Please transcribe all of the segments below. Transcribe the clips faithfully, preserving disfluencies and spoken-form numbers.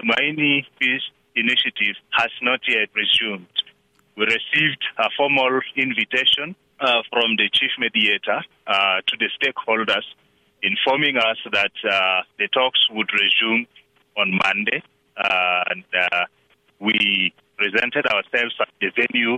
Tumaini Peace Initiative has not yet resumed. We received a formal invitation uh, from the chief mediator uh, to the stakeholders, informing us that uh, the talks would resume on Monday. Uh, and uh, we presented ourselves at the venue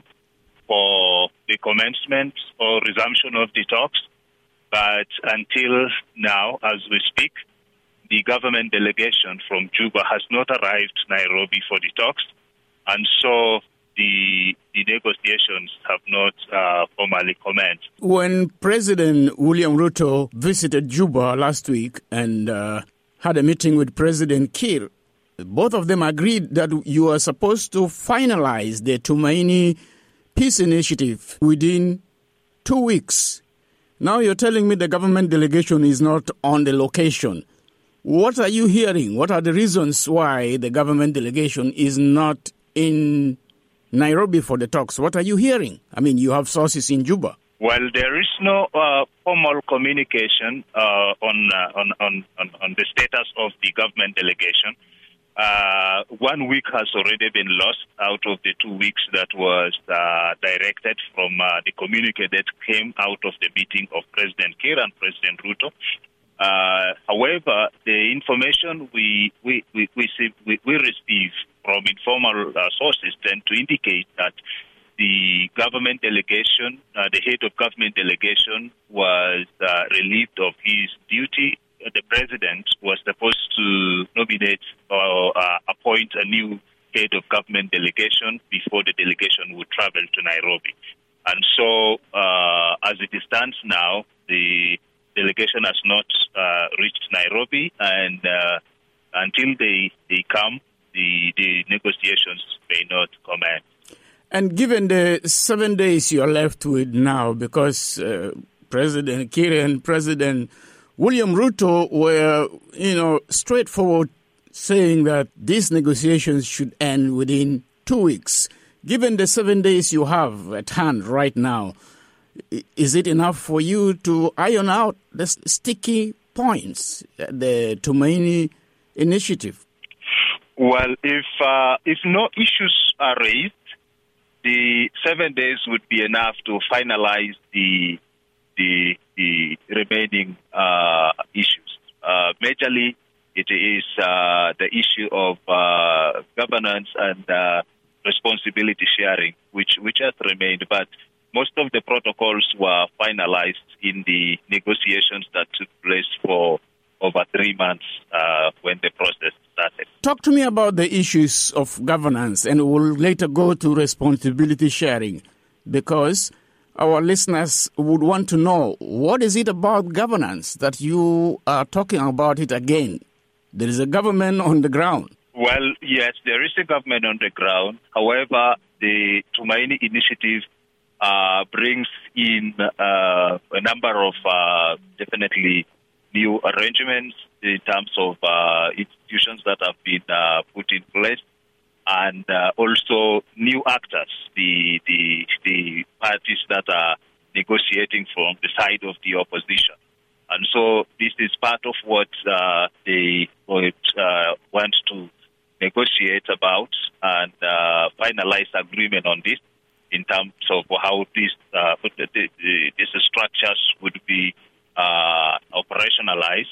for the commencement or resumption of the talks. But until now, as we speak, the government delegation from Juba has not arrived in Nairobi for the talks. And so the, the negotiations have not uh, formally commenced. When President William Ruto visited Juba last week and uh, had a meeting with President Kiir, both of them agreed that you are supposed to finalize the Tumaini Peace Initiative within two weeks. Now you're telling me the government delegation is not on the location. What are you hearing? What are the reasons why the government delegation is not in Nairobi for the talks? What are you hearing? I mean, you have sources in Juba. Well, there is no uh, formal communication uh, on, uh, on, on, on, on the status of the government delegation. Uh, one week has already been lost out of the two weeks that was uh, directed from uh, the communique that came out of the meeting of President Kiir and President Ruto. Uh, however, the information we we we we, see, we, we receive from informal uh, sources tend to indicate that the government delegation, uh, the head of government delegation, was uh, relieved of his duty. The president was supposed to nominate or uh, appoint a new head of government delegation before the delegation would travel to Nairobi. And so, uh, as it stands now, the delegation has not uh, reached Nairobi, and uh, until they, they come, the, the negotiations may not commence. And given the seven days you're left with now, because uh, President Kiir and President William Ruto were, you know, straightforward saying that these negotiations should end within two weeks. Given the seven days you have at hand right now, is it enough for you to iron out the sticky points, the Tumaini Initiative? Well, if uh, if no issues are raised, the seven days would be enough to finalize the the the remaining uh, issues. Uh, majorly, it is uh, the issue of uh, governance and uh, responsibility sharing, which, which has remained. But most of the protocols were finalized in the negotiations that took place for over three months uh, when the process started. Talk to me about the issues of governance, and we'll later go to responsibility sharing, because our listeners would want to know, what is it about governance that you are talking about it again? There is a government on the ground. Well, yes, there is a government on the ground. However, the Tumaini Initiative uh, brings in uh, a number of uh, definitely new arrangements in terms of uh, institutions that have been uh, put in place, and uh, also new actors, the, the the parties that are negotiating from the side of the opposition. And so this is part of what uh, they would, uh, want to negotiate about and uh, finalize agreement on this in terms of how these, uh, these structures would be uh, operationalized.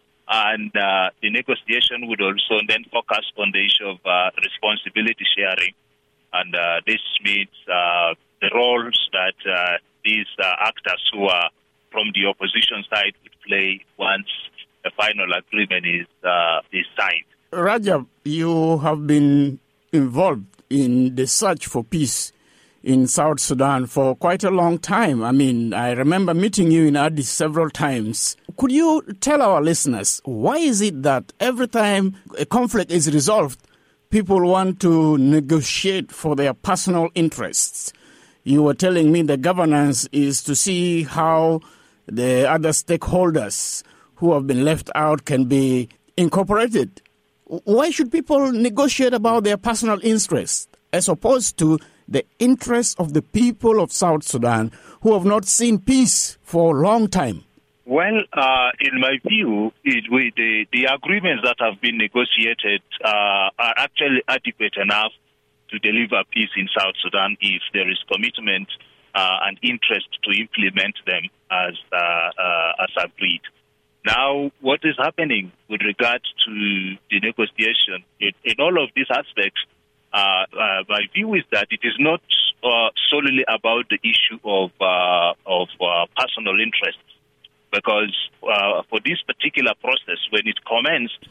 And uh, the negotiation would also then focus on the issue of uh, responsibility sharing. And uh, this means uh, the roles that uh, these uh, actors who are from the opposition side would play once the final agreement is, uh, is signed. Rajab, you have been involved in the search for peace in South Sudan for quite a long time. I mean, I remember meeting you in Addis several times. Could you tell our listeners, why is it that every time a conflict is resolved, people want to negotiate for their personal interests? You were telling me the governance is to see how the other stakeholders who have been left out can be incorporated. Why should people negotiate about their personal interests as opposed to the interests of the people of South Sudan who have not seen peace for a long time? Well, uh, in my view, it, we, the, the agreements that have been negotiated uh, are actually adequate enough to deliver peace in South Sudan if there is commitment uh, and interest to implement them as uh, uh, as agreed. Now, what is happening with regard to the negotiation in, in all of these aspects, uh, uh, my view is that it is not uh, solely about the issue of uh, of uh, personal interests, because uh, for this particular process, when it commenced,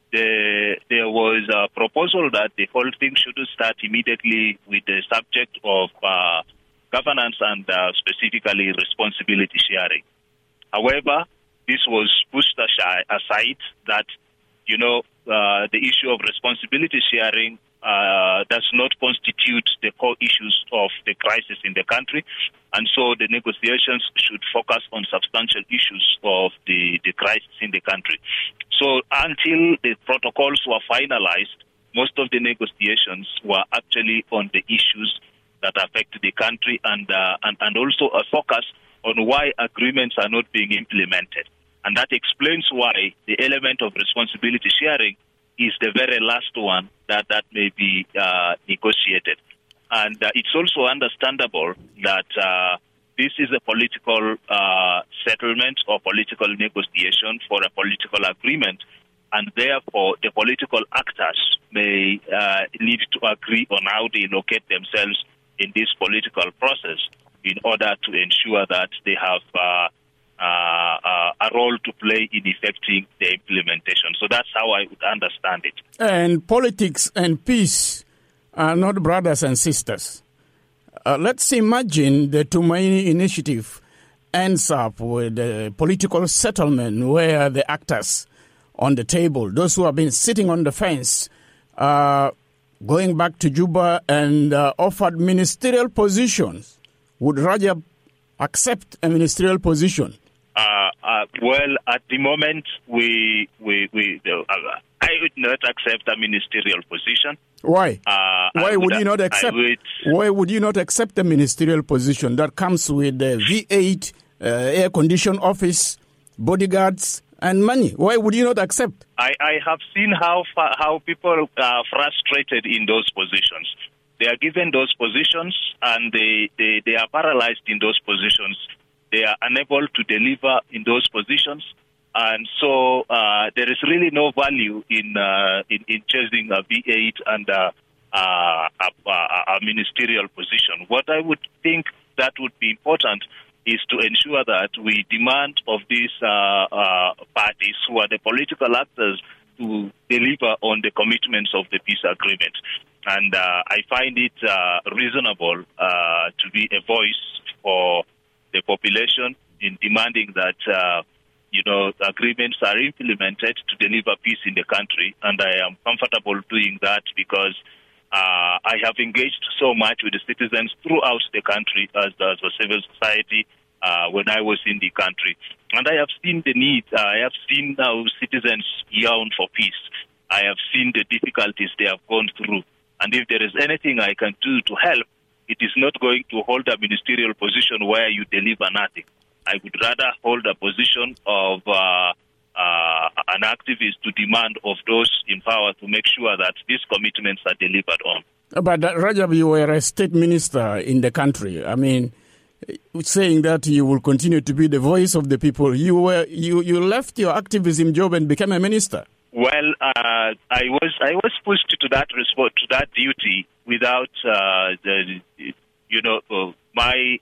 the, there was a proposal that the whole thing should start immediately with the subject of uh, governance and uh, specifically responsibility sharing. However, this was pushed aside that, you know, uh, the issue of responsibility sharing uh, does not constitute the core issues of the crisis in the country. And so the negotiations should focus on substantial issues of the, the crisis in the country. So until the protocols were finalized, most of the negotiations were actually on the issues that affect the country and, uh, and, and also a focus on why agreements are not being implemented. And that explains why the element of responsibility sharing is the very last one that, that may be uh, negotiated. And uh, it's also understandable that uh, this is a political uh, settlement or political negotiation for a political agreement, and therefore the political actors may uh, need to agree on how they locate themselves in this political process in order to ensure that they have uh, uh, uh, a role to play in effecting the implementation. So that's how I would understand it. And politics and peace are not brothers and sisters. Uh, let's imagine the Tumaini initiative ends up with a political settlement where the actors on the table, those who have been sitting on the fence, uh, going back to Juba and uh, offered ministerial positions. Would Rajab accept a ministerial position? Uh, uh, well, at the moment, we we we uh, I would not accept a ministerial position. Why? Uh, Why would, would you not accept? Would, why would you not accept a ministerial position that comes with a V eight, uh, air-conditioned office, bodyguards, and money? Why would you not accept? I, I have seen how far, how people are frustrated in those positions. They are given those positions and they, they, they are paralyzed in those positions. They are unable to deliver in those positions. And so uh, there is really no value in uh, in, in chasing a V eight and uh, uh, a, a, a ministerial position. What I would think that would be important is to ensure that we demand of these uh, uh, parties who are the political actors to deliver on the commitments of the peace agreement. And uh, I find it uh, reasonable uh, to be a voice for the population in demanding that, uh, you know, agreements are implemented to deliver peace in the country. And I am comfortable doing that because uh, I have engaged so much with the citizens throughout the country as, as a civil society uh, when I was in the country. And I have seen the need. Uh, I have seen how citizens yearn for peace. I have seen the difficulties they have gone through. And if there is anything I can do to help, it is not going to hold a ministerial position where you deliver nothing. I would rather hold a position of uh, uh, an activist to demand of those in power to make sure that these commitments are delivered on. But uh, Rajab, you were a state minister in the country. I mean, saying that you will continue to be the voice of the people, you were you, you left your activism job and became a minister. Well, uh, I was I was pushed to that respo- to that duty without uh, the you know uh, my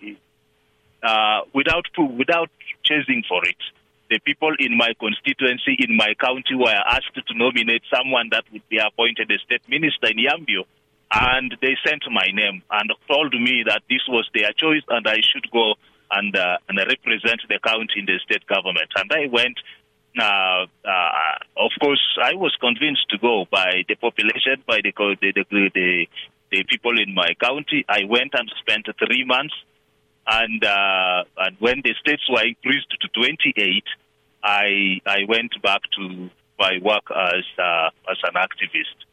uh, without without chasing for it. The people in my constituency, in my county, were asked to nominate someone that would be appointed a state minister in Yambio, and they sent my name and told me that this was their choice and I should go and uh, and represent the county in the state government. And I went. Uh, uh, of course, I was convinced to go by the population, by the the, the the the people in my county. I went and spent three months, and uh, and when the states were increased to twenty-eight, I I went back to my work as uh, as an activist.